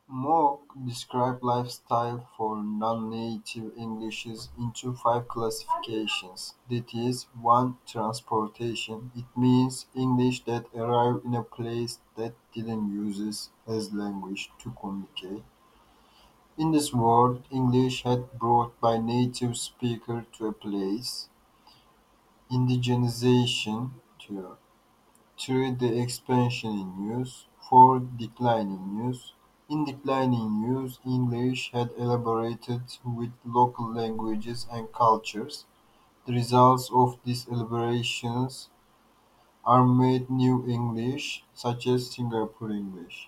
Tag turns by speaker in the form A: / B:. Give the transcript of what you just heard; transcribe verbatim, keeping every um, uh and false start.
A: Mock described lifestyle for non-native Englishes into five classifications. That is, one, transportation. It means English that arrived in a place that didn't use it as language to communicate. In this world, English had brought by native speaker to a place. Indigenization. Two. Three. The expansion in use. Four. Decline in use. In declining use, English had elaborated with local languages and cultures. The results of these elaborations are made New English, such as Singapore English.